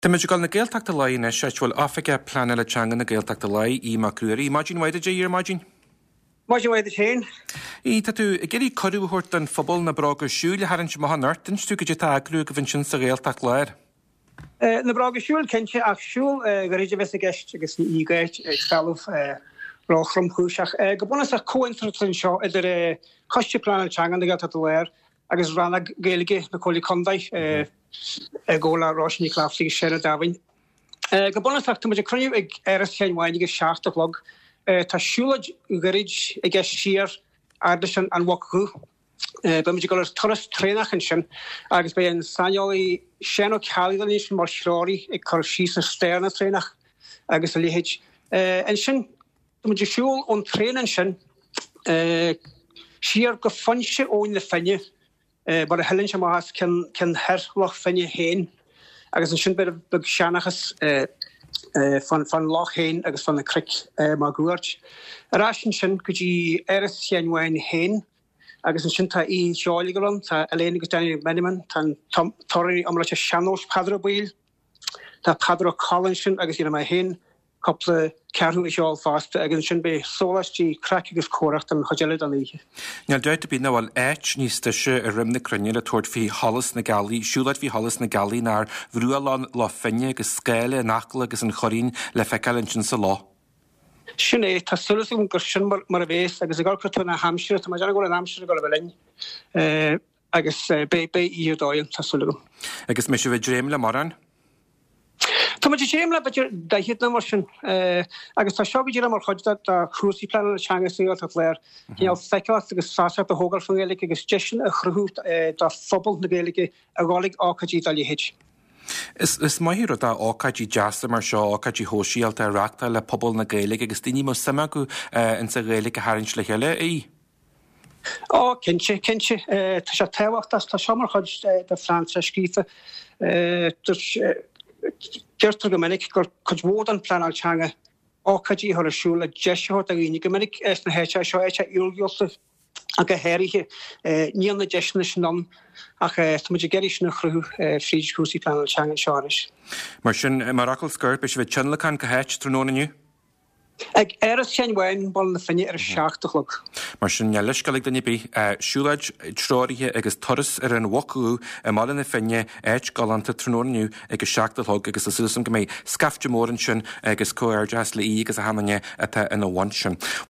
Tá me gal na Gaeltachta Lai is bhfuil Africa plan le teanga na Gaeltachta Lai í macrúirí. Imagine waide dé imagine? Imagine waide chéin. Í tá tú geirí corúhort an phobal na braga siúil harann má nartin tú go tá agrú go bhain sin sa Gaeltacht Lair. Na braga siúil kense ach siúil go réidir ves gist agus ní gait salh ráchrom chúiseach. Go buna sa cointratin seo idir coiste plan teanga na Gaeltachta Lair agus ranna Gaelige na Cólaí Condaith Góla Rosni Clafsig Sherra Davin. Gabonach tu muidir cruniú ag cheanháin agus 7 log tá siúlaid garid ag siar ardasan an wachu. Ba muidir golar toras trénach an sin agus be an sanolaí Shen O'Callaghan mar shráí ag chur síos na stérna trénach agus a lihéid. An sin tu muidir siúil ón trénan sin siar go fanse óin na fenne bar a helen sem has can herlach fenne heen agus an sin bit bug seanachas van loch heen agus van de krik ma goort. Rasin sin kudi cheanháin heen agus an sin ta í seáligalan tá Elaine agus Danny Meniman tan torí amla Shanos Padrobil tá Padro Collins agus ina mai heen couple cearú is all fast agus sin be solastí crack agus córacht an chogelid an líe. Ja deit be nou al éit níos tuise a rimne crunne le tuairt fi Hollis na Galí, siúlaid fi Hollis na Galí nar bhrúalan lá fenne agus scéile nachla agus an chorín le fecail sin sa lá. Sin é tá sulas gon gur sin mar a bhés agus a gácratú na Hampshire, tá mar go an Hampshire go bhelin agus be í dáil tá sulagum. Agus me se bheith dréim le maran? Tá muidir séimle beidir daithid na mar sin agus tá seo go mar chuide a cruúsí plan le teanga Gaeltacht Lair híal feicáil agus sása a hógal fan Gaeilge agus deisian a chruút dá phobal na Gaeilge a gálig ácadí dá lihéid. Is maithir dá ácadí deasa mar seo ácadí hóisialta reachta le pobal na Gaeilge agus daoine mo sama go in sa Gaeilge harinns le heile í? Cinse tá sé tehachttas tá seomar chuid de Fransa scífa Gertr Gomenik gur chud an plan al teanga ácadí ar a siúla deisiart a gine Gomenik na héite seo éite iúlgiolta a go héirithe níon na deisna sin an ach tá muidir geiris na chrú fríd cúsí plan al teanga seáris. Mar sin mar acil scirt be se bheith tinlacan go héit trónaniu? Ag cheanháin bol na fenne 7 log. Mar sin leiscalig den bí siúlaid tráirithe agus toras ar an waú a mála na fenne éit galanta trónaniu agus 7 log agus a suasam go méid scafte mórin sin agus cóir deas le í agus a hamanne atá ina bhain sin.